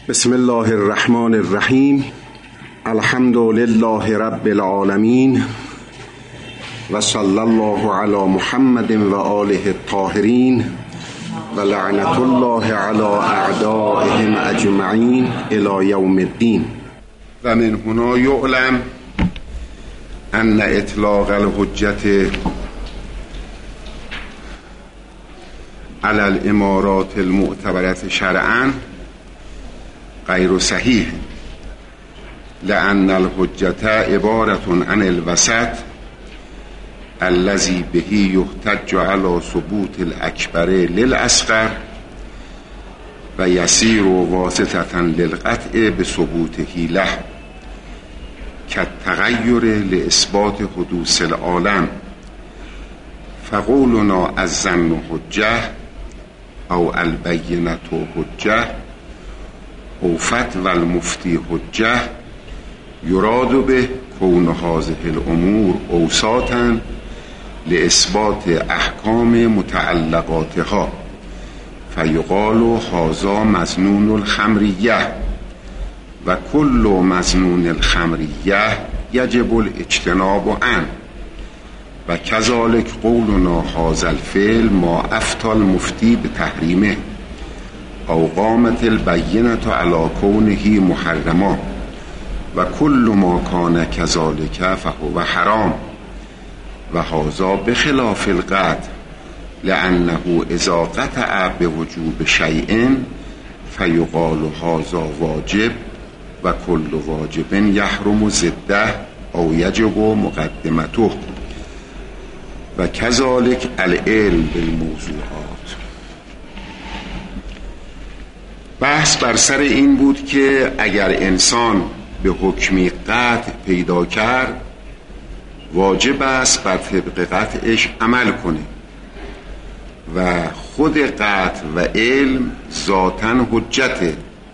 بسم الله الرحمن الرحیم. الحمد لله رب العالمین و صلی الله علی محمد و آله الطاهرین و لعنت الله علی اعدائهم اجمعین الی یوم الدین. و من هنا یعلم ان اطلاق الحجة علی الامارات المعتبرة شرعا غیر صحیح، لأن الحجة عبارة عن الوسط الذي به يحتج على ثبوت الأكبر للأصغر و يصير واسطة للقطع بثبوته له كالتغير لإثبات حدوث العالم. فقولنا الظن حجة أو البينة حجة او فتوى المفتي حجة يراد به كون هذه الأمور أوساطا لإثبات أحكام متعلقاتها، فيقال هذا مظنون الخمرية و كل مظنون الخمرية يجب الاجتناب عنه، و كذلك قولنا هذا الفعل ما أفتى المفتي بتحريمه او قامت البینة علی کونه محرما و کل ما کان کذالک فهو حرام و هذا بخلاف القطع، لأنه اذا قطع بوجوب شیء فیقال هذا واجب و کل واجب یحرم ضده او یجب مقدمته و کذالک العلم بالموضوعات. بحث بر سر این بود که اگر انسان به حکمی قطع پیدا کرد واجب است بر طبق قطعش عمل کنه و خود قطع و علم ذاتاً حجته،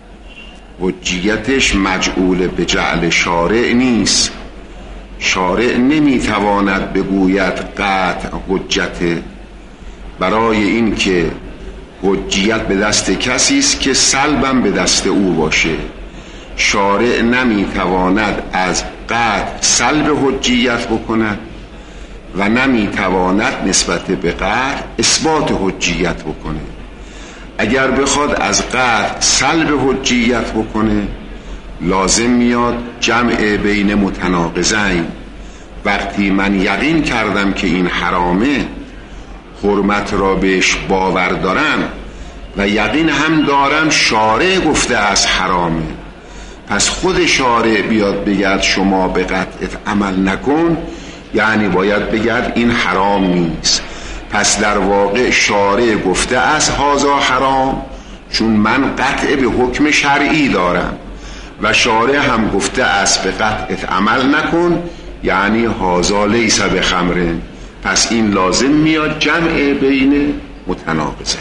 حجیتش مجعول به جعل شارع نیست. شارع نمیتواند بگوید قطع حجته، برای این که حجیت به دست کسی است که سلبم به دست او باشه. شارع نمیتواند از قطع سلب حجیت بکند و نمیتواند نسبت به قطع اثبات حجیت بکنه. اگر بخواد از قطع سلب حجیت بکنه لازم میاد جمع بین متناقضین. وقتی من یقین کردم که این حرامه، حرمت را بهش باور دارم و یقین هم دارم شارع گفته از حرامه، پس خود شارع بیاد بگرد شما به قطعت عمل نکن، یعنی باید بگرد این حرام نیست. پس در واقع شارع گفته از هازا حرام چون من قطع به حکم شرعی دارم و شارع هم گفته از به قطعت عمل نکن، یعنی هازا لیس بخمرن. پس این لازم میاد جمع بین متناقضه.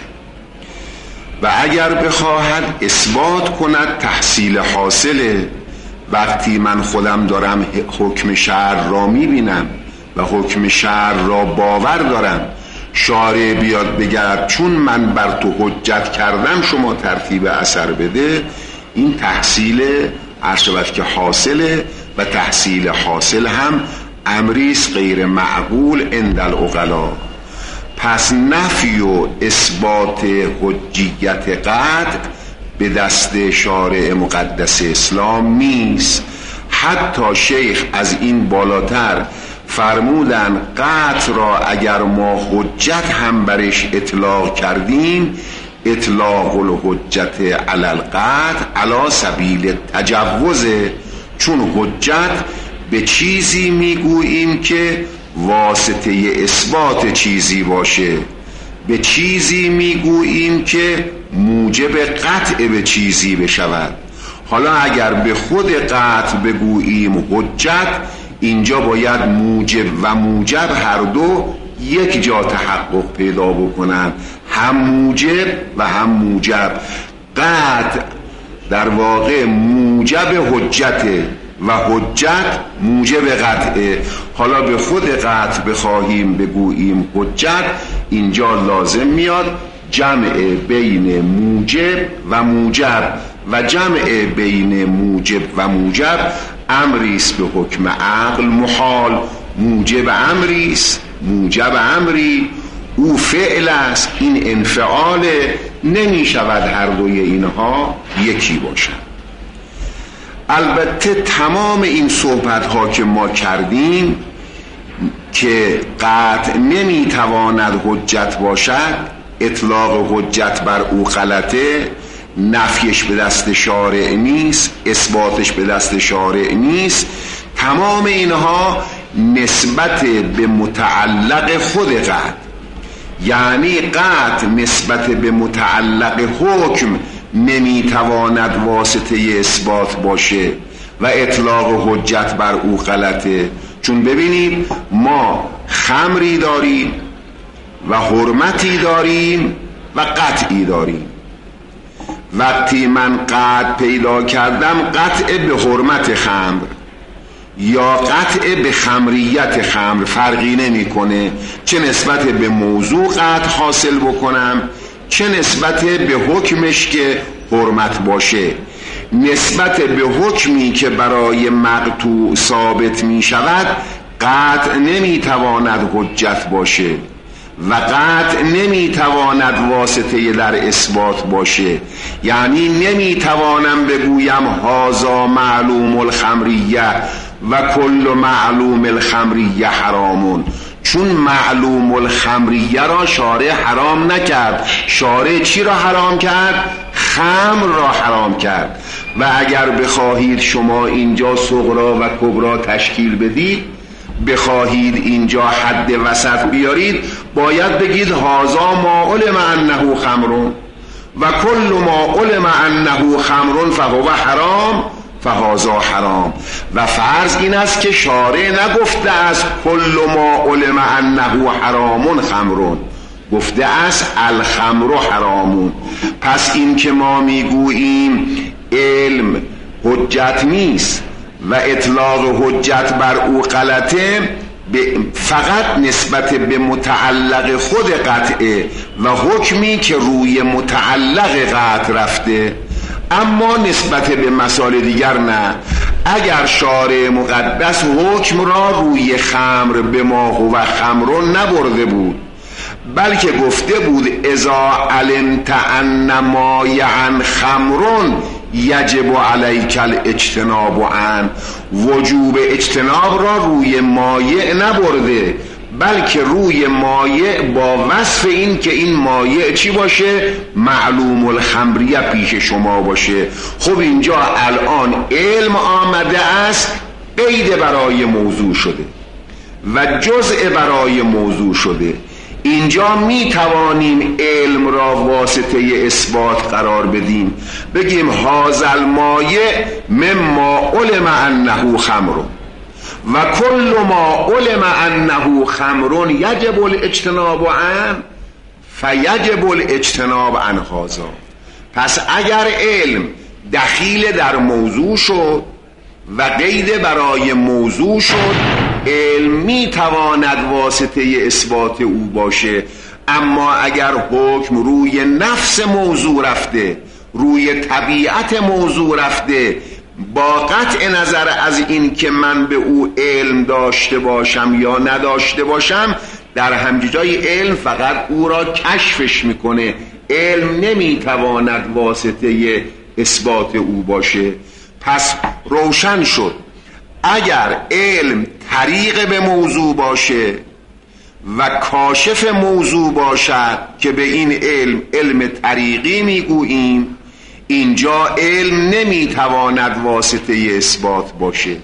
و اگر بخواهد اثبات کند تحصیل حاصله، وقتی من خودم دارم حکم شرع را میبینم و حکم شرع را باور دارم، شارع بیاد بگرد چون من بر تو حجت کردم شما ترتیب اثر بده، این تحصیل عرشبت که حاصله و تحصیل حاصل هم امریست غیر معقول عند العقلا. پس نفی و اثبات حجیت قطع به دست شارع مقدس اسلام نیست. حتی شیخ از این بالاتر فرمودن قطع را اگر ما حجت هم برش اطلاق کردیم، اطلاق الحجت علی القطع علی سبیل تجوزه، چون حجت به چیزی میگوییم که واسطه اثبات چیزی باشه، به چیزی میگوییم که موجب قطع به چیزی بشود. حالا اگر به خود قطع بگوییم حجت، اینجا باید موجب و موجب هر دو یک جا تحقق پیدا بکنن، هم موجب و هم موجب. قطع در واقع موجب حجته و حجت موجب قطعه. حالا به خود قطع بخواهیم بگوییم حجت، اینجا لازم میاد جمع بین موجب و موجب و جمع بین موجب و موجب امریست به حکم عقل محال. موجب امریست، موجب امری، او فعل است، این انفعاله، نمی شود هر دوی اینها یکی باشد. البته تمام این صحبت ها که ما کردیم که قطع نمی تواند حجت باشد، اطلاق حجت بر او غلطه، نفیش به دست شارع نیست، اثباتش به دست شارع نیست، تمام اینها نسبت به متعلق خود قطع، یعنی قطع نسبت به متعلق حکم نمیتواند واسطه اثبات باشه و اطلاق حجت بر او غلطه. چون ببینید ما خمری داریم و حرمتی داریم و قطعی داریم. وقتی من قطع پیدا کردم قطع به حرمت خمر یا قطع به خمریت خمر فرقی نمی کنه، چه نسبت به موضوع قطع حاصل بکنم چه نسبت به حکمش که حرمت باشه. نسبت به حکمی که برای مقطوع ثابت می شود قطع نمی تواند حجت باشه و قطع نمی تواند واسطه در اثبات باشه. یعنی نمی توانم بگویم هذا معلوم الخمریه و کل معلوم الخمریه حرامون، چون معلوم الخمریه را شارع حرام نکرد. شارع چی را حرام کرد؟ خمر را حرام کرد. و اگر بخواهید شما اینجا صغرا و کبرا تشکیل بدید، بخواهید اینجا حد وسط بیارید، باید بگید هذا ما علم انه خمرون و کل ما علم انه خمرون فهو حرام فهذا حرام. و فرض این است که شارع نگفته است کل ما علم انه حرامون خمرون، گفته است الخمر حرامون. پس این که ما میگوییم علم حجت نیست و اطلاق حجت بر او غلطه، فقط نسبت به متعلق خود قطعه و حکمی که روی متعلق قطع رفته، اما نسبت به مسائل دیگر نه. اگر شارع مقدس حکم را روی خمر به ما هو خمرون نبرده بود، بلکه گفته بود اذا علمت ان مایعا خمرون یجب علیک الاجتناب عن، وجوب اجتناب را روی مایع نبرده بلکه روی مایع با وصف این که این مایع چی باشه؟ معلوم الخمریه پیش شما باشه. خب اینجا الان علم آمده است، قید برای موضوع شده و جزء برای موضوع شده. اینجا می توانیم علم را واسطه اثبات قرار بدیم، بگیم هذا المایع مما علم انه خمر و کل ما علم انه خمر یجب الاجتناب عن فیجب الاجتناب عن هذا. پس اگر علم دخیل در موضوع شد و قید برای موضوع شد، علم می تواند واسطه اثبات او باشه. اما اگر حکم روی نفس موضوع رفته، روی طبیعت موضوع رفته، با قطع نظر از این که من به او علم داشته باشم یا نداشته باشم، در همچین جای علم فقط او را کشفش میکنه، علم نمیتواند واسطه اثبات او باشه. پس روشن شد اگر علم طریق به موضوع باشه و کاشف موضوع باشد که به این علم طریقی میگوییم، اینجا علم نمیتواند واسطه اثبات باشه.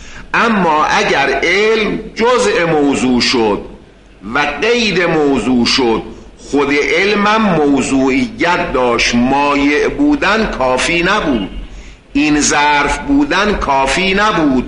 اما اگر علم جزء موضوع شد و قید موضوع شد، خود علمم موضوعیت داشت، مایع بودن کافی نبود، این ظرف بودن کافی نبود،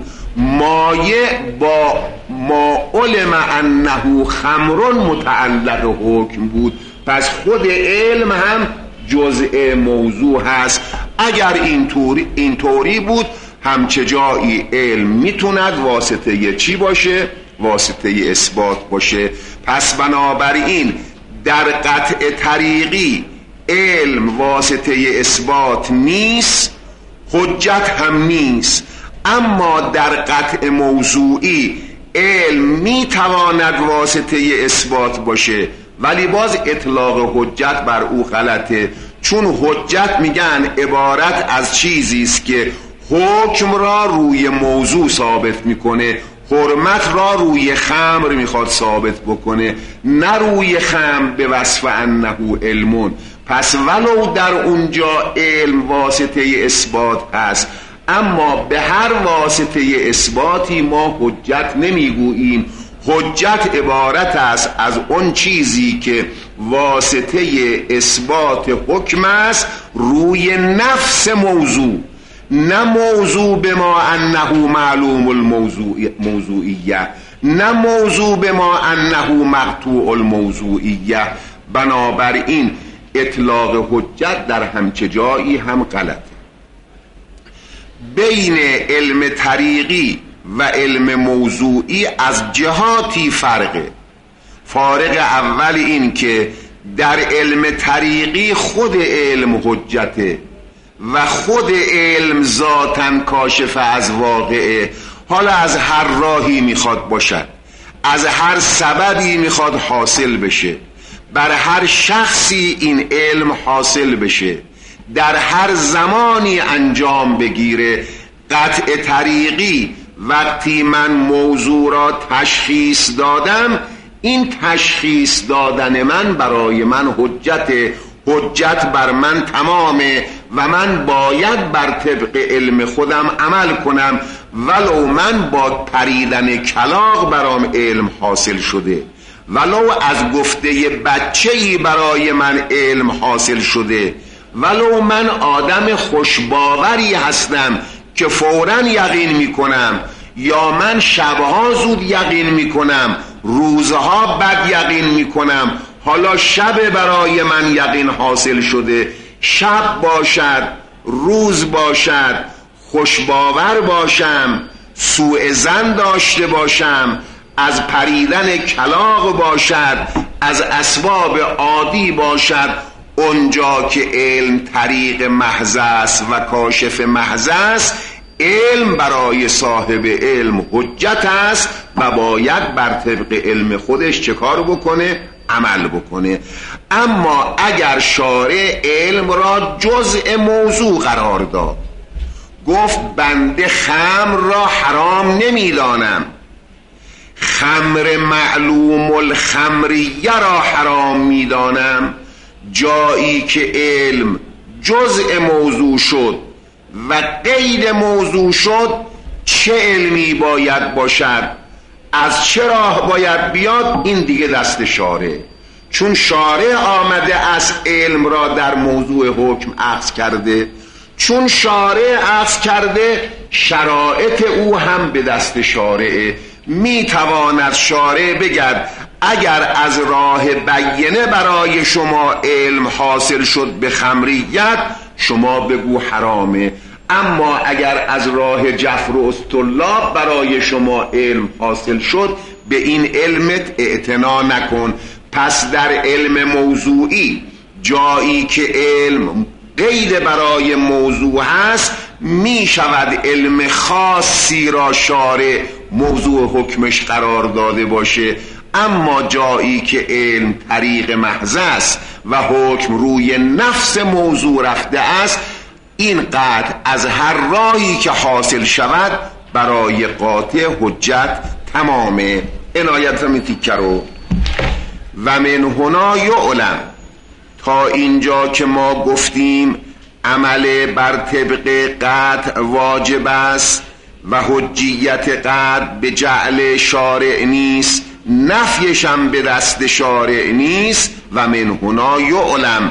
مایع با ما علم انه خمر متعلق حکم بود. پس خود علم هم جزء موضوع هست. اگر اینطوری بود، همچه جایی علم میتوند واسطه چی باشه؟ واسطه اثبات باشه. پس بنابراین در قطع طریقی علم واسطه اثبات نیست، حجت هم نیست. اما در قطع موضوعی علم میتواند واسطه اثبات باشه، ولی باز اطلاق حجت بر او غلطه، چون حجت میگن عبارت از چیزی است که حکم را روی موضوع ثابت میکنه، حرمت را روی خمر میخواد ثابت بکنه، نه روی خمر به وصف انه علمون. پس ولو در اونجا علم واسطه اثبات هست، اما به هر واسطه اثباتی ما حجت نمیگوییم. حجت عبارت است از اون چیزی که واسطه اثبات حکم است روی نفس موضوع، نه موضوع به ما انه معلوم الموضوعیه، نه موضوع به ما انه مقطوع الموضوعیه. بنابراین اطلاق حجت در همچه جایی هم غلط. بین علم طریقی و علم موضوعی از جهاتی فرقه. فارق اول این که در علم طریقی خود علم حجته و خود علم ذاتاً کاشف از واقعه، حالا از هر راهی میخواد باشد، از هر سببی میخواد حاصل بشه، بر هر شخصی این علم حاصل بشه، در هر زمانی انجام بگیره. قطع طریقی وقتی من موضوع را تشخیص دادم، این تشخیص دادن من برای من حجت بر من تمامه و من باید بر طبق علم خودم عمل کنم، ولو من با پریدن کلاغ برام علم حاصل شده، ولو از گفته بچه‌ای برای من علم حاصل شده، ولو من آدم خوشباوری هستم که فوراً یقین میکنم، یا من شبها زود یقین میکنم، روزها بد یقین میکنم. حالا شب برای من یقین حاصل شده، شب باشد، روز باشد، خوشباور باشم، سوء ظن داشته باشم، از پریدن کلاغ باشد، از اسباب عادی باشد، اونجا که علم طریق محض است و کاشف محض است، علم برای صاحب علم حجت است و باید بر طبق علم خودش چه کار بکنه؟ عمل بکنه. اما اگر شارع علم را جزء موضوع قرار داد، گفت بنده خمر را حرام نمیدانم، خمر معلوم الخمریه را حرام میدانم، جایی که علم جزء موضوع شد و غیر موضوع شد، چه علمی باید باشد، از چه راه باید بیاد، این دیگه دست شارع. چون شارع آمده از علم را در موضوع حکم اخذ کرده، چون شارع اخذ کرده، شرایط او هم به دست شارعه. میتواند شارع بگد اگر از راه بینه برای شما علم حاصل شد به خمریت، شما بگو حرامه، اما اگر از راه جفر و اصطلاح برای شما علم حاصل شد، به این علمت اعتنا نکن. پس در علم موضوعی جایی که علم قید برای موضوع هست، می شود علم خاصی را شارع موضوع حکمش قرار داده باشه، اما جایی که علم طریق محض است و حکم روی نفس موضوع رفته است، این قطع از هر راهی که حاصل شود برای قاطع حجت تمامه. عنایت می تیکه رو و من هنا یعلم، تا اینجا که ما گفتیم عمل بر طبق قطع واجب است و حجیت قطع به جعل شارع نیست، نفیش هم به دست شارع نیست. و من هنا یعلم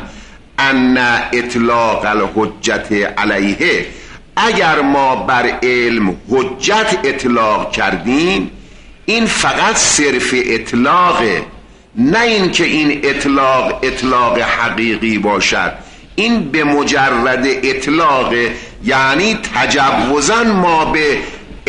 ان اطلاق الحجت علیه، اگر ما بر علم حجت اطلاق کردیم، این فقط صرف اطلاقه، نه این که این اطلاق حقیقی باشد. این به مجرد اطلاق، یعنی تجوزاً ما به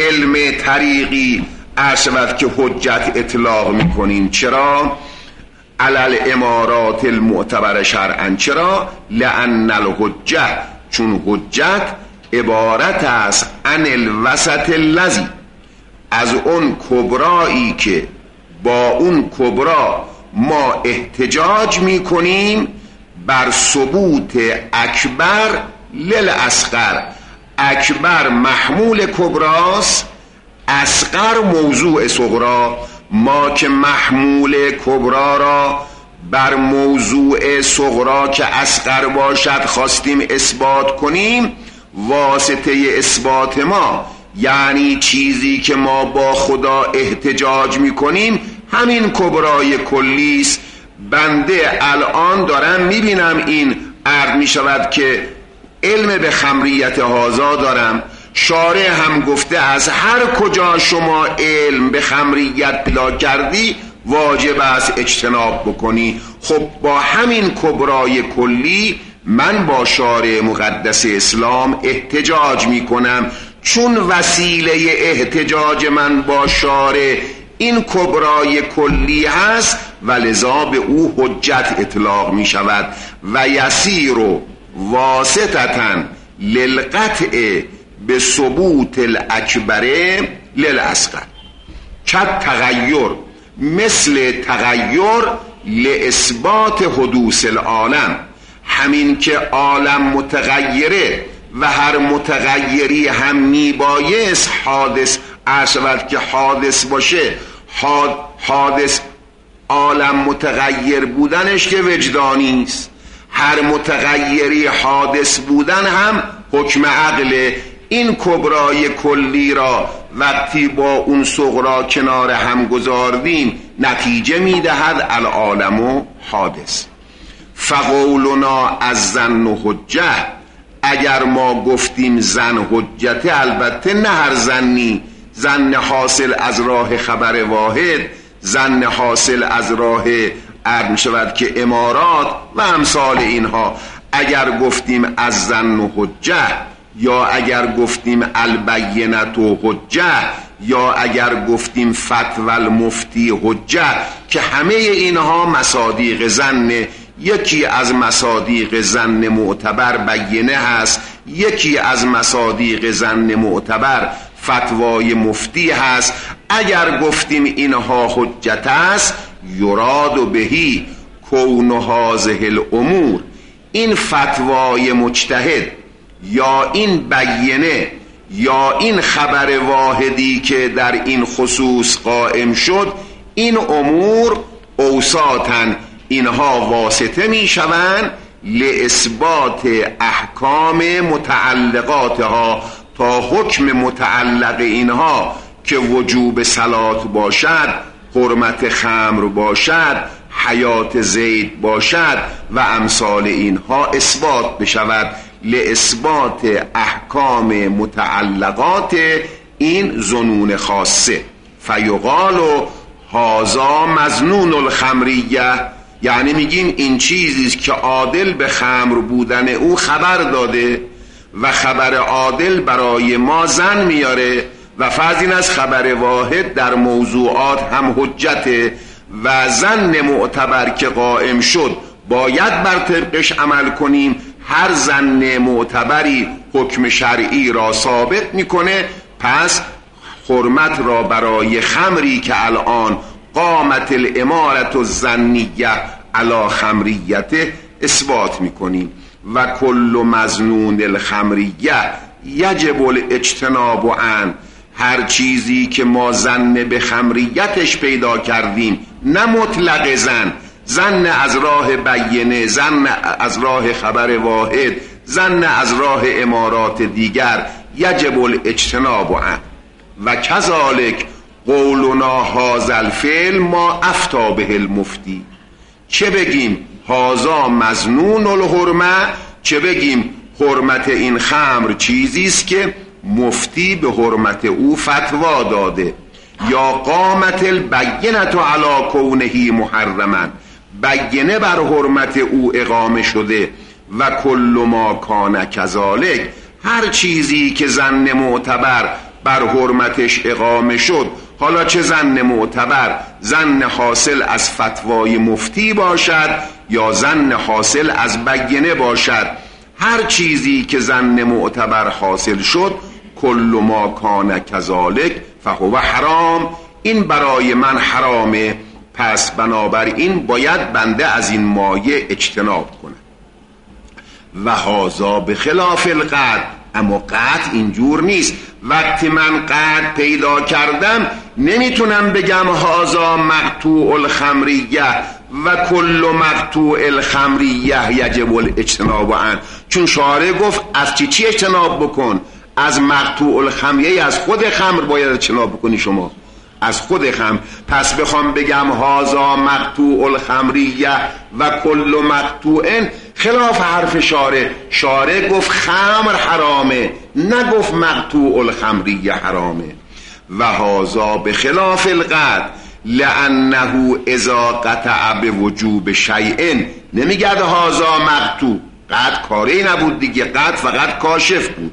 علم طریقی ارشد که حجت اطلاق میکنیم. چرا؟ علی الامارات المعتبر شرعا. چرا؟ لأن الحجه، چون حجت عبارت است عن الوسط الذی، از اون کبرایی که با اون کبرا ما احتجاج میکنیم بر ثبوت اکبر للاصغر. اکبر محمول کبراست، اصغر موضوع صغرا. ما که محمول کبرا را بر موضوع صغرا که اصغر باشد خواستیم اثبات کنیم، واسطه اثبات ما یعنی چیزی که ما با خدا احتجاج میکنیم همین کبرای کلی است. بنده الان دارم میبینم این عرض میشود که علم به خمریت هازا دارم، شارع هم گفته از هر کجا شما علم به خمریت پیدا کردی واجب است اجتناب بکنی. خب با همین کبرای کلی من با شارع مقدس اسلام احتجاج میکنم، چون وسیله احتجاج من با شارع این کبرای کلی هست و لذا به او حجت اطلاق می شود. و یسیر واسطتاً للقطع به ثبوت الاکبر للاصغر. کت تغییر، مثل تغییر لاثبات حدوث العالم. همین که عالم متغیره و هر متغیری هم میبایست حادث عرشود که حادث باشه. حادث عالم متغیر بودنش که وجدانی است، هر متغیری حادث بودن هم حکم عقل. این کبرای کلی را وقتی با اون صغرا کنار هم گذاردیم نتیجه میدهد العالم حادث. فقولنا از زن و حجه، اگر ما گفتیم زن حجته، البته نه هر زنی، زن حاصل از راه خبر واحد، زن حاصل از راه عرض شود که امارات و امثال اینها. اگر گفتیم از زن و حجه، یا اگر گفتیم البینت و حجه، یا اگر گفتیم فتوى المفتی حجه، که همه اینها مصادیق زن. یکی از مصادیق زن معتبر بینه هست، یکی از مصادیق زن معتبر فتوای مفتی هست. اگر گفتیم اینها حجت است، یراد بهی کون هذه الامور، این فتوای مجتهد یا این بینه یا این خبر واحدی که در این خصوص قائم شد، این امور اوساطن، اینها واسطه می شوند لاثبات احکام متعلقاتها، تا حکم متعلق اینها که وجوب صلات باشد، حرمت خمر باشد، حیات زید باشد و امثال اینها اثبات بشود، لاثبات احکام متعلقات این ظنون خاصه. فیقال هذا مظنون الخمریه، یعنی میگیم این چیزیست که عادل به خمر بودن او خبر داده و خبر عادل برای ما زن میاره و فرض این از خبر واحد در موضوعات هم حجته و زن معتبر که قائم شد باید بر طبقش عمل کنیم. هر زن معتبری حکم شرعی را ثابت میکنه، پس حرمت را برای خمری که الان قامت الامارت الظنیه علی خمریته اثبات میکنیم. و کل مظنون الخمریه یجب الاجتناب عن، هر چیزی که ما زن به خمریتش پیدا کردیم، نه مطلق زن از راه بینه، زن از راه خبر واحد، زن از راه امارات دیگر، یجب الاجتناب عن. و کذالک قولنا هذا الفعل ما افتی به المفتی، چه بگیم هذا مظنون الحرمه، چه بگیم حرمت این خمر چیزیست که مفتی به حرمت او فتوا داده. یا قامت البینه علی کونه محرما، بینه بر حرمت او اقامه شده. و کل ما کان کذالک، هر چیزی که زن معتبر بر حرمتش اقامه شد حالا چه ظن معتبر، ظن حاصل از فتوای مفتی باشد یا ظن حاصل از بیینه باشد، هر چیزی که ظن معتبر حاصل شد، کل ما کان کذالک فهو حرام، این برای من حرامه، پس بنابراین باید بنده از این مایه اجتناب کنه. و هذا بخلاف القطع، اما قطع اینجور نیست. وقتی من قطع پیدا کردم نمیتونم بگم هذا مقطوع الخمریه و کل مقطوع الخمریه یجب الاجتناب عنه، چون شارع گفت از چی اجتناب بکن؟ از مقطوع الخمریه، از خود خمر باید اجتناب بکنی شما، از خود خمر. پس بخوام بگم هذا مقطوع الخمریه و کل مقطوع، خلاف حرف شارع. شارع گفت خمر حرامه، نگفت مقطوع الخمریه حرامه. و هذا بخلاف القطع لانه اذا قطع بوجوب شیء، نمیگه هذا مقطوع، قطع کاری نبود دیگه، قطع فقط کاشف بود.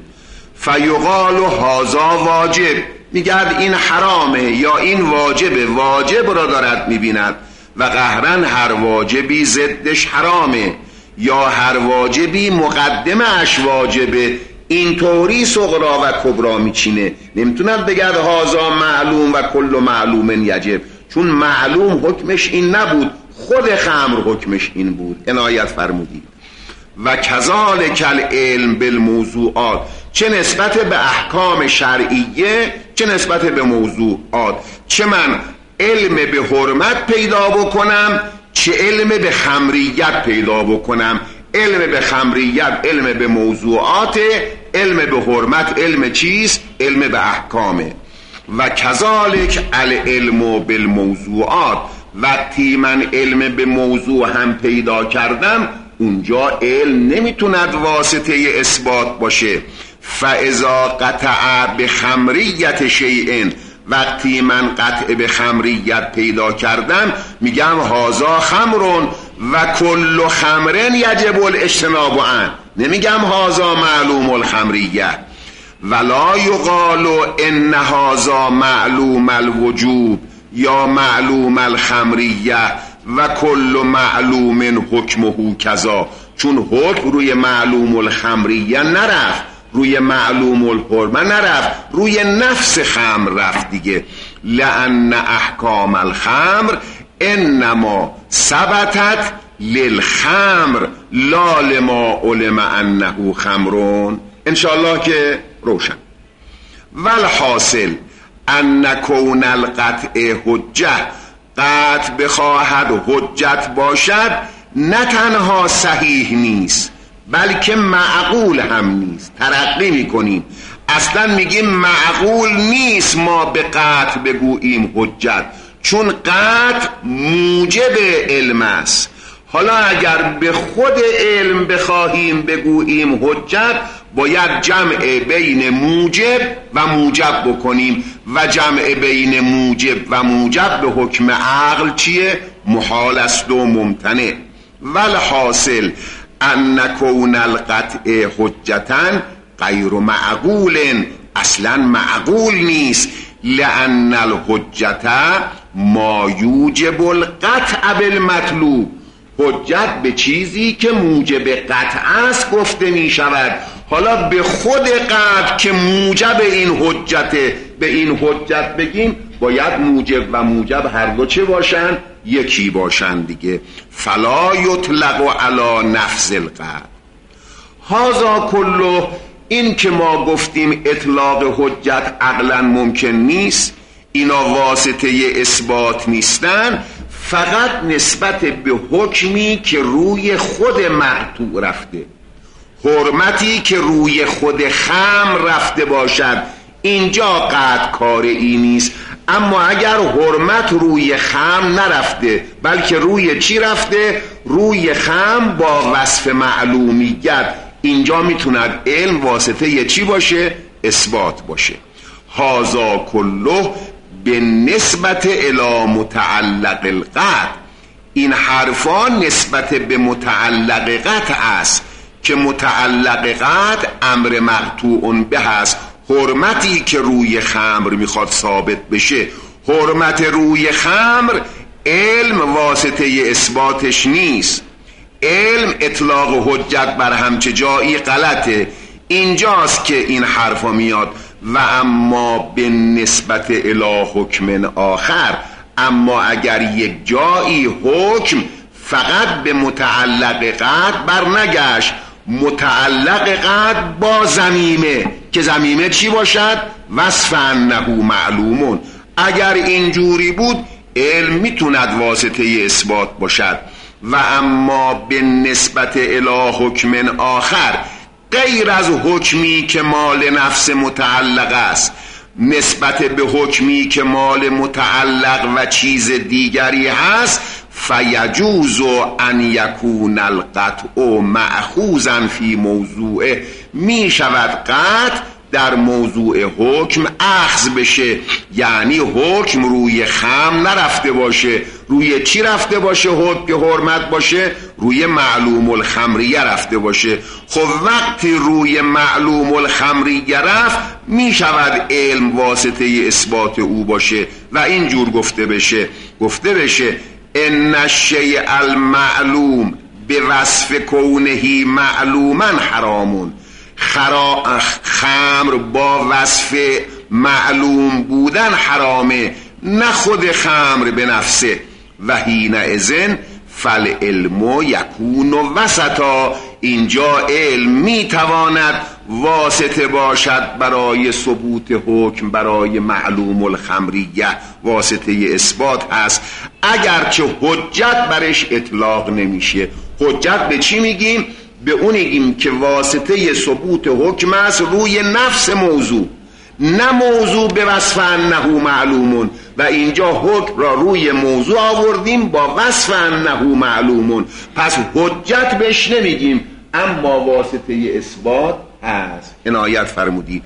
فیقال هذا واجب، میگه این حرامه یا این واجبه، واجب را دارد میبیند. و قهرن هر واجبی ضدش حرامه، یا هر واجبی مقدمه اش واجبه. این طوری صغرا و کبرا میچینه، نمیتوند بگه هذا معلوم و کل معلوم یجب، چون معلوم حکمش این نبود، خود خمر حکمش این بود. عنایت فرمودید. و کذالک العلم بالموضوعات، چه نسبت به احکام شرعیه چه نسبت به موضوعات، چه من علم به حرمت پیدا بکنم چه علم به خمریت پیدا بکنم. علم به خمریت علم به موضوعات، علم به حرمت علم چیست؟ علم به احکامه. و کذالک العلم بالموضوعات، وقتی من علم به موضوع هم پیدا کردم، اونجا علم نمیتوند واسطه اثبات باشه. فاذا قطع بخمریت شیء، وقتی من قطع به خمریت پیدا کردم میگم هذا خمرون و کل خمرن یجب الاجتناب عنه، نمیگم هذا معلوم الخمریه. ولا یقال ان هذا معلوم الوجوب یا معلوم الخمریه و کل معلوم حکمه کذا، چون حکم روی معلوم الخمریه نرفت، روی معلوم الحرمه نرفت، روی نفس خمر رفت دیگه. لأن احکام الخمر انما ثبتت للخمر لا لما علم انه خمرون. انشاءالله که روشن. والحاصل ان کون القطع حجه، قطع بخواهد حجت باشد، نه تنها صحیح نیست بلکه معقول هم نیست. ترقی میکنیم، اصلا میگیم معقول نیست ما به قطع بگوییم حجت، چون قطع موجب علم است. حالا اگر به خود علم بخواهیم بگوییم حجت، باید جمع بین موجب و موجب بکنیم، و جمع بین موجب و موجب به حکم عقل چیه؟ محال است و ممتنع. والحاصل ان کون القطع حجتن غیر معقول، اصلا معقول نیست. لان الحجت ما یوجب القطع بالمطلوب، حجت به چیزی که موجب قطع است گفته می شود. حالا به خود قطع که موجب این حجته، به این حجت بگیم، باید موجب و موجب هر دو چه باشن؟ یکی باشن دیگه. فلا یطلق علی نفس القطع. هذا کله، این که ما گفتیم اطلاق حجت عقلا ممکن نیست، اینا واسطه اثبات نیستن، فقط نسبت به حکمی که روی خود مقطوع رفته، حرمتی که روی خود خمر رفته باشد، اینجا قطع کاری نیست. اما اگر حرمت روی خمر نرفته بلکه روی چی رفته؟ روی خمر با وصف معلومیت، اینجا میتوند علم واسطه چی باشه؟ اثبات باشه. هذا کله به نسبت الی متعلق القطع، این حرفا نسبت به متعلق قطع است که متعلق قطع امر مقطوع به است. حرمتی که روی خمر میخواد ثابت بشه، حرمت روی خمر علم واسطه اثباتش نیست. علم اطلاق حجت بر همچه جایی غلطه. اینجاست که این حرفا میاد و اما به نسبت الی حکم آخر. اما اگر یک جایی حکم فقط به متعلق قطع برنگشت، متعلق قطع با ضمیمه، که ضمیمه چی باشد؟ وصف انه معلومون. اگر اینجوری بود علم میتوند واسطه اثبات باشد. و اما به نسبت الی حکم آخر، غیر از حکمی که مال نفس متعلق است، نسبت به حکمی که مال متعلق و چیز دیگری هست، فیجوز ان یکون القطع مأخوذا فی موضوعه، می شود قطع در موضوع حکم اخذ بشه. یعنی حکم روی خمر نرفته باشه. روی چی رفته باشه؟ حکم که حرمت باشه روی معلوم الخمریه رفته باشه. خب وقتی روی معلوم الخمریه رفت، می شود علم واسطه اثبات او باشه و اینجور گفته بشه ان الشیء المعلوم به وصف کونه معلوما حرامون. خمر با وصف معلوم بودن حرامه، نه خود خمر به نفسه. و حینئذ فالعلم یکون وسطا، اینجا علم میتواند واسطه باشد برای ثبوت حکم، برای معلوم الخمریه واسطه اثبات هست، اگرچه حجت برش اطلاق نمیشه. حجت به چی میگیم؟ به اون میگیم که واسطه ثبوت حکم است روی نفس موضوع، نه موضوع به وصف انه معلومون. و اینجا حکم را روی موضوع آوردیم با وصف انه معلومون، پس حجت بهش نمیگیم، اما واسطه اثبات هست. عنایت فرمودید.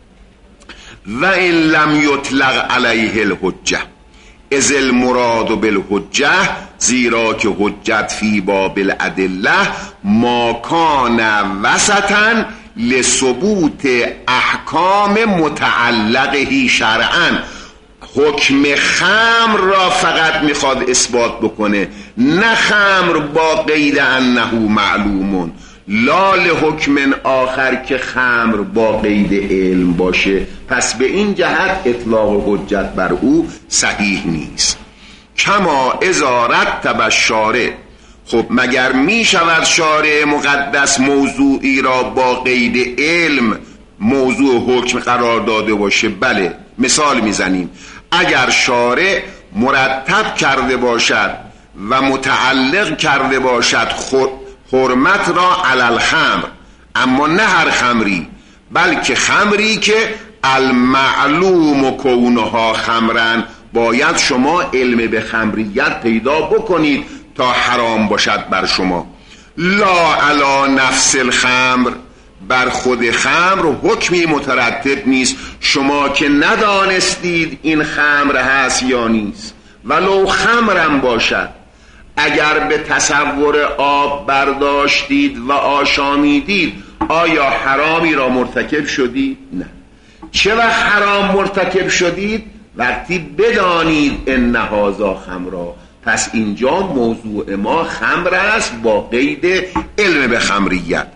و ان لم یطلق علیه الحجه اذ المراد بالحجه، زیرا که حجت فی باب الادله ما کان وسطا لثبوت احکام متعلقه شرعا. حکم خمر را فقط میخواد اثبات بکنه، نه خمر با قید انه معلومون، لا لحکم آخر که خمر با قید علم باشه. پس به این جهت اطلاق حجت بر او صحیح نیست. کما اذا رتب الشارع، خب مگر می شود شارع مقدس موضوعی را با قید علم موضوع حکم قرار داده باشه؟ بله. مثال میزنیم، اگر شارع مرتب کرده باشد و متعلق کرده باشد حرمت را علی الخمر، اما نه هر خمری، بلکه خمری که المعلوم کونها خمرن، باید شما علم به خمریت پیدا بکنید تا حرام باشد بر شما. لا علی نفس الخمر، بر خود خمر حکمی مترتب نیست، شما که ندانستید این خمر هست یا نیست، ولو خمرم باشد. اگر به تصور آب برداشتید و آشامیدید، آیا حرامی را مرتکب شدید؟ نه. چه وقت حرام مرتکب شدید؟ وقتی بدانید ان هذا خمرا. پس اینجا موضوع ما خمر است با قید علم به خمریت.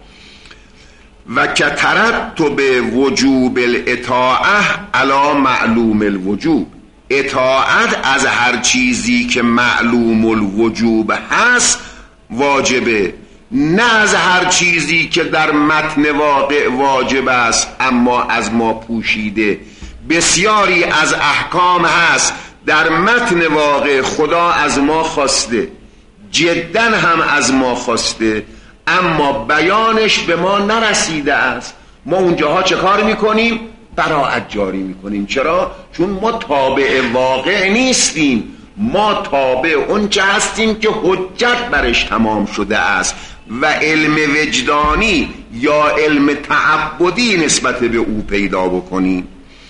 و که ترتب وجوب الاطاعه علی معلوم الوجوب، اطاعت از هر چیزی که معلوم الوجوب هست واجبه، نه از هر چیزی که در متن واقع واجب است اما از ما پوشیده. بسیاری از احکام هست در متن واقع خدا از ما خواسته، جدا هم از ما خواسته، اما بیانش به ما نرسیده است. ما اونجاها چه کار میکنیم؟ براءت جاری میکنیم. چرا؟ چون ما تابع واقع نیستیم، ما تابع اون چه هستیم که حجت برش تمام شده است و علم وجدانی یا علم تعبدی نسبت به او پیدا بکنیم.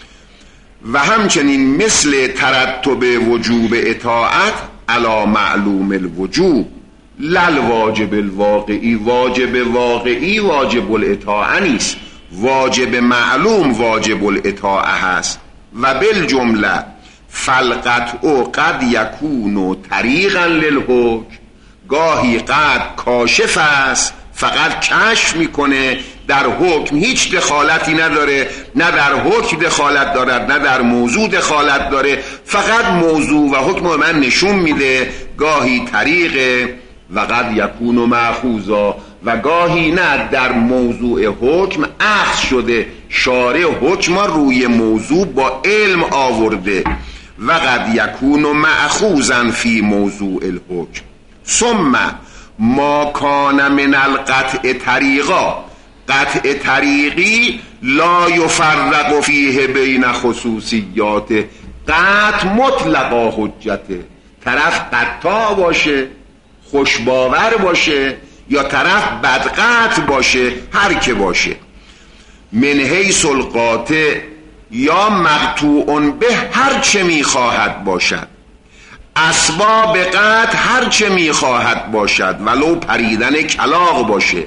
و همچنین مثل ترتب وجوب اطاعت علی معلوم الوجوب لل واجب الواقعی، واجب واقعی واجب الاطاعه نیست، واجب معلوم واجب الاطاعه هست. و بالجمله فالقطع قد یکون طریقا للحکم، گاهی قطع کاشف است، فقط کشف میکنه، در حکم هیچ دخالتی نداره، نه در حکم دخالت دارد نه در موضوع دخالت داره، فقط موضوع و حکم من نشون میده. گاهی طریقه و قد یکون مأخوذا، و گاهی نه در موضوع حکم اخذ شده، شارع حکم روی موضوع با علم آورده. و قد یکون مأخوذا فی موضوع الحکم. ثم ما کان من القطع طریقا، قطع طریقی لا یفرق فیه بین خصوصیات، قطع مطلقا حجته، طرف قطع باشه، خوشباور باشه، یا طرف بدقطع باشه، هر که باشه. من حیث القاطع، یا مقطوع به هر چه میخواهد باشد، اسباب قطع هر چه میخواهد باشد، ولو پریدن کلاغ باشه،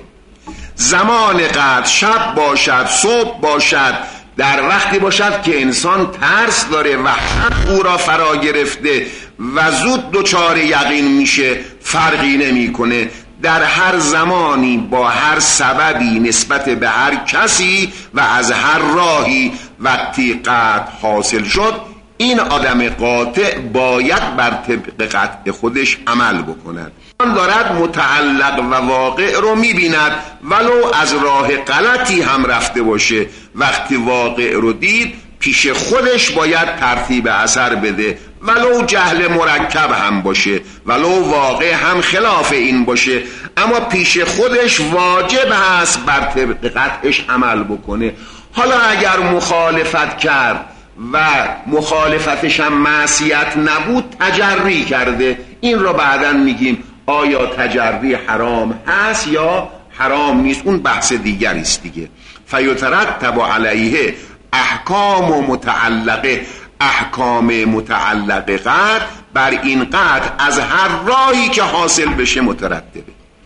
زمان قطع شب باشد صبح باشد، در وقتی باشد که انسان ترس داره و حق او را فرا گرفته و زود دچار یقین میشه، فرقی نمیکنه. در هر زمانی با هر سببی نسبت به هر کسی و از هر راهی وقتی قطع حاصل شد، این آدم قاطع باید بر طبق قطع خودش عمل بکند. آن دارد متعلق و واقع رو میبیند، ولو از راه غلطی هم رفته باشه، وقتی واقع رو دید پیش خودش باید ترتیب اثر بده، ولو جهل مرکب هم باشه، ولو واقع هم خلاف این باشه، اما پیش خودش واجب هست بر طبق قطعش عمل بکنه. حالا اگر مخالفت کرد و مخالفتش هم معصیت نبود، تجری کرده، این رو بعداً میگیم آیا تجری حرام هست یا حرام نیست، اون بحث دیگری است دیگه. فیترتب علیه احکام متعلقه، احکام متعلقه قطع بر این قطع از هر راهی که حاصل بشه مترتبه.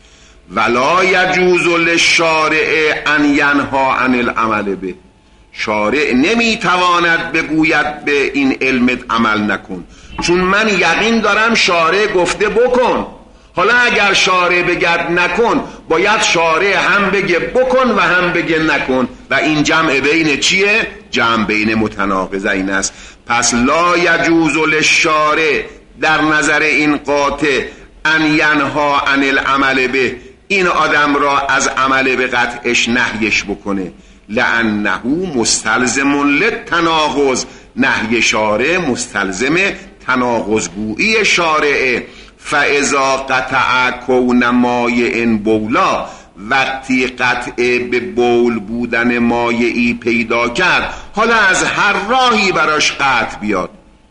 ولا یجوز للشارع ان ینها عن العمل به، شارع نمیتواند بگوید به این علمت عمل نکن، چون من یقین دارم شارع گفته بکن. حالا اگر شارع بگه نکن، باید شارع هم بگه بکن و هم بگه نکن، و این جمع بین چیه؟ جمع بین متناقضین است. پس لا یجوز للشارع در نظر این قاطع ان ینها عن العمل به، این آدم را از عمل به قطعش نهیش بکنه، لانه مستلزم للتناقض، نهی شارع مستلزم تناقضگویی شارعه. فاذا قطع کون مایع بولا، وقتی قطع به بول بودن مایعی پیدا کرد، حالا از هر راهی براش قطع بیاد،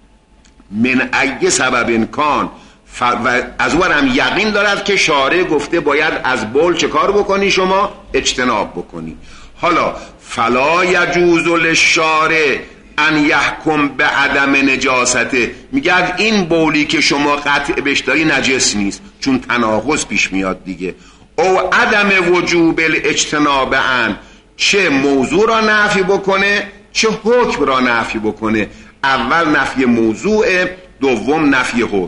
من ای سبب کان، و از اونم یقین دارد که شارع گفته باید از بول چه کار بکنی؟ شما اجتناب بکنی. حالا فلا یجوز للشارع ان یحکم به عدم نجاسته، میگه این بولی که شما قطع بش داری نجس نیست، چون تناقض پیش میاد دیگه. او عدم وجوب الاجتناب عن، چه موضوع را نفی بکنه چه حکم را نفی بکنه، اول نفی موضوع، دوم نفی حکم.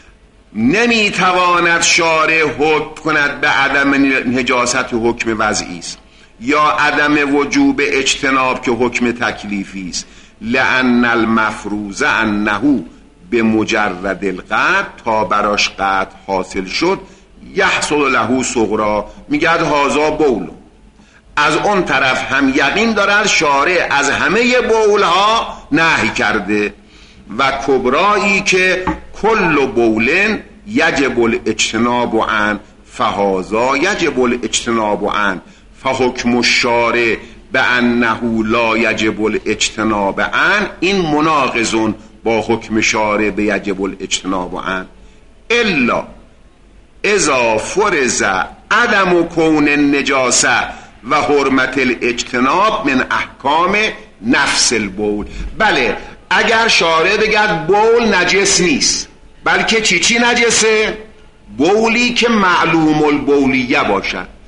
نمیتواند شارع حکم کند به عدم نجاست حکم وضعی است، یا عدم وجوب اجتناب که حکم تکلیفی است، لأن المفروض انه به مجرد القطع، تا براش قطع حاصل شد، یحصل له صغرا، میگه هازا بول. از اون طرف هم یقین دارد شارع از همه بولها نهی کرده، و کبرایی که کل بولن یجب الاجتناب عن، فهازا یجب الاجتناب عن، فحکم الشارع به انه لا یجب الاجتناب عن، این مناقضون با حکم شارع به یجب الاجتناب عن، الا اذا فرض عدم کون النجاسه و حرمت الاجتناب من احکام نفس البول. بله، اگر شارع بگد بول نجس نیست، بلکه چی نجسه؟ بولی که معلوم البولیه باشد.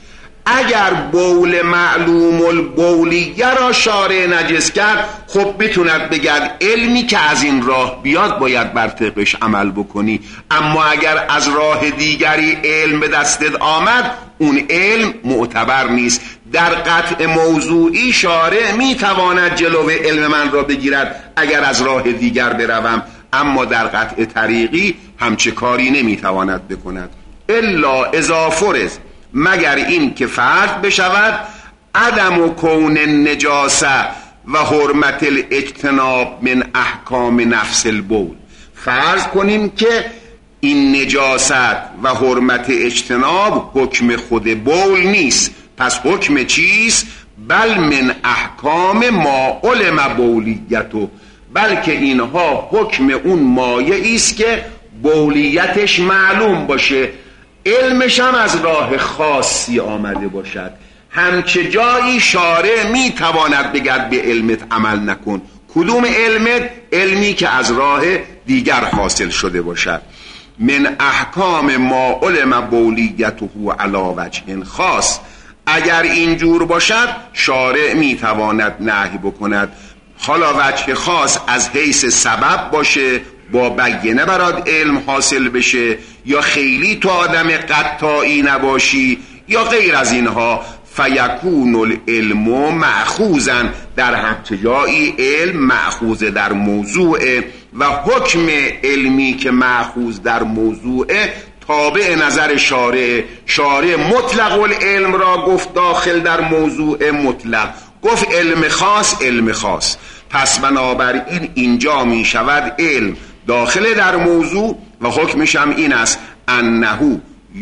اگر بول معلوم البولیه را شارع نجس کرد، خب بتوند بگرد علمی که از این راه بیاد باید بر طبقش عمل بکنی. اما اگر از راه دیگری علم به دستت آمد، اون علم معتبر نیست. در قطع موضوعی شارع میتواند جلو علم من را بگیرد اگر از راه دیگر بروم، اما در قطع طریقی همچه کاری نمیتواند بکند. الا اذا فرض، مگر این که فرض بشود عدم و کون النجاسه و حرمت الاجتناب من احکام نفس البول. فرض کنیم که این نجاست و حرمت اجتناب حکم خود بول نیست، پس حکم چیست؟ بل من احکام ما علم بولیتو، بلکه اینها حکم اون مایعی است که بولیتش معلوم باشه، علمش هم از راه خاصی آمده باشد. همچه جایی شارع میتواند بگرد به علمت عمل نکن. کدوم علمت؟ علمی که از راه دیگر حاصل شده باشد. من احکام ما علم بولیته علی وجه خاص، اگر اینجور باشد شارع میتواند نهی بکند. حالا وجه خاص از حیث سبب باشه، با بیینه برات علم حاصل بشه، یا خیلی تو آدم قطاعی نباشی، یا غیر از اینها. فیکون العلم مأخوذا، در همچه جایی علم مأخوذ در موضوع و حکم علمی که مأخوذ در موضوع تابع نظر شارع. شارع مطلق العلم را گفت داخل در موضوع مطلق، گفت علم خاص علم خاص. پس بنابراین اینجا می شود علم داخل در موضوع و حکمش هم این است انه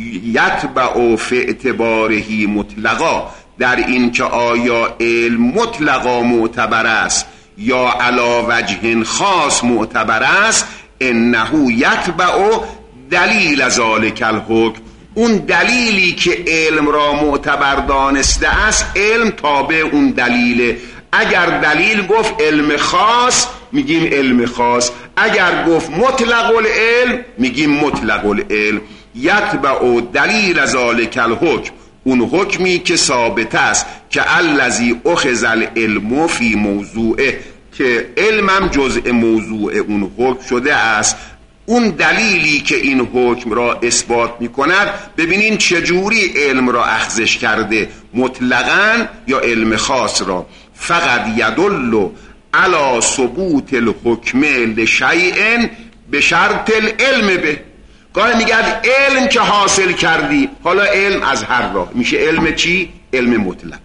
یتبع فی اعتباره مطلقا، در این که آیا علم مطلقا معتبر است یا علی وجه خاص معتبر است. انه یتبع دلیل ذالک الحکم، اون دلیلی که علم را معتبر دانسته است علم تابع اون دلیله. اگر دلیل گفت علم خاص میگیم علم خاص، اگر گفت مطلق العلم میگیم مطلق العلم. یتبع دلیل ذالک الحکم، اون حکمی که ثابت است که الذی اخذ العلم فی موضوعه، که علمم جزء موضوع اون حکم شده است. اون دلیلی که این حکم را اثبات می کند، ببینین چجوری علم را اخذش کرده، مطلقاً یا علم خاص را. فقط یدل علی ثبوت الحکم لشیء به شرط العلم به. گاهی میگد علم که حاصل کردی، حالا علم از هر راه میشه علم چی؟ علم مطلق.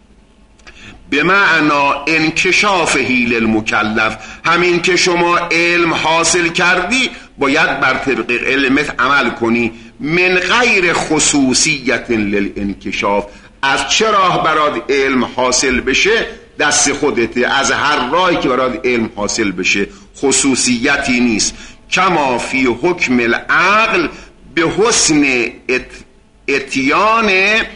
به معنا انکشافه للمکلف، همین که شما علم حاصل کردی باید بر طبق علمت عمل کنی. من غیر خصوصیت للانکشاف، از چه راه برات علم حاصل بشه دست خودته، از هر راهی که برات علم حاصل بشه، خصوصیتی نیست. کما فی حکم العقل به حسن اتیان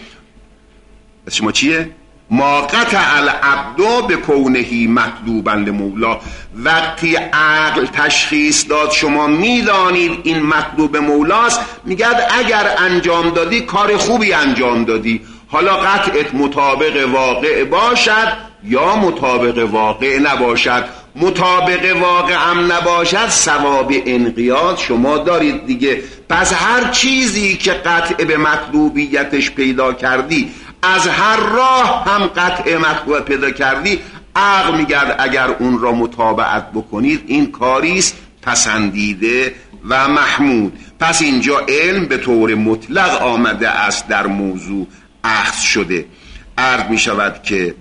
شما چیه؟ ما قطع العبد به کونه مطلوبا لمولا، وقتی عقل تشخیص داد شما میدانید این مطلوب مولاست، میگد اگر انجام دادی کار خوبی انجام دادی. حالا قطعت مطابق واقع باشد یا مطابق واقع نباشد. مطابق واقع هم نباشد ثواب انقیاد شما دارید دیگه. پس هر چیزی که قطع به مطلوبیتش پیدا کردی، از هر راه هم قطع مطلوب پیدا کردی، عقل میگرد اگر اون را متابعت بکنید این کاریست پسندیده و محمود. پس اینجا علم به طور مطلق آمده است در موضوع اخذ شده. عرض می شود که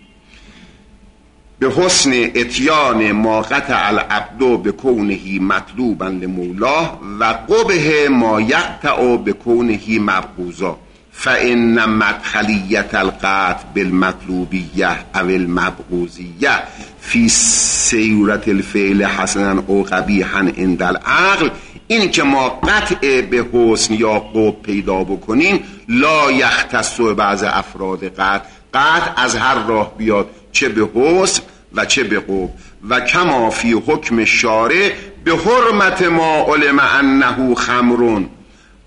به حسن اتیان ما قطع العبد به کونه مطلوبا لمولاه و قبه ما یقطع به کونه مبغوضا، فإن مدخلیت القطع بالمطلوبیه او المبغوضیه فی سیورت الفعل حسنا او قبیحا عند العقل، این که ما قطع به حسن یا قبح پیدا بکنیم لا یختص بعض افراد قطع از هر راه بیاد، چه به حسن و چه به قبح. و کما فی حکم شارع به حرمت ما علم انه خمرون،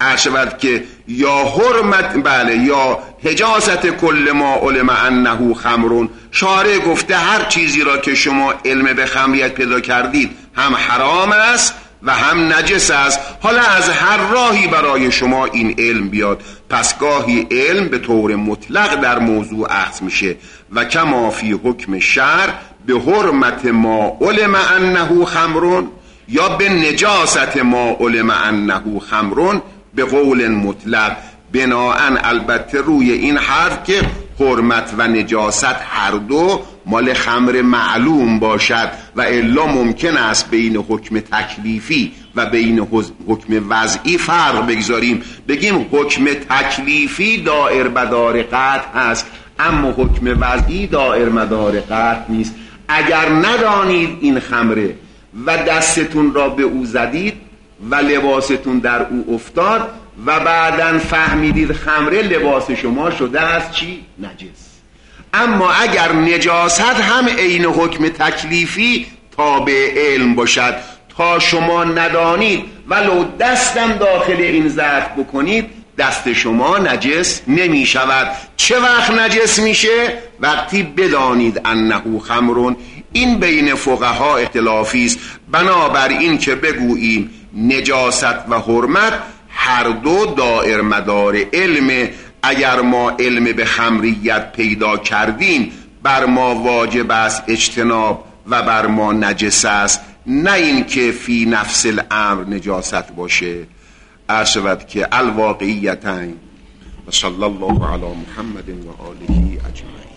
عرشبت که یا حرمت، بله، یا حجازت کل ما علم انه خمرون. شارع گفته هر چیزی را که شما علم به خمریت پیدا کردید هم حرام است و هم نجس است. حالا از هر راهی برای شما این علم بیاد، پس گاهی علم به طور مطلق در موضوع اخذ میشه و کما فی حکم شرع به حرمت ما علم انه خمرون یا به نجاست ما علم انه خمرون به قول مطلق. بناهن البته روی این حرف که حرمت و نجاست هر دو مال خمر معلوم باشد و الا ممکن است بین حکم تکلیفی و بین حکم وضعی فرق بگذاریم، بگیم حکم تکلیفی دائر مدار قطع هست اما حکم وضعی دائر مدار قطع نیست. اگر ندانید این خمره و دستتون را به او زدید و لباستون در او افتاد و بعداً فهمیدید خمره، لباس شما شده از چی؟ نجس. اما اگر نجاست هم عین حکم تکلیفی تابع علم باشد، تا شما ندانید ولو دستم داخل این ظرف بکنید دست شما نجس نمی شود. چه وقت نجس میشه؟ وقتی بدانید انه خمرون. این بین فقها اختلافی است، بنابراین که بگوییم نجاست و حرمت هر دو دائر مدار علم. اگر ما علم به خمریت پیدا کردیم بر ما واجب است اجتناب و بر ما نجس است، نه این که فی نفس الامر نجاست باشه. عرض شود که الواقعیتین و صلی الله علی محمد و آله اجمعین.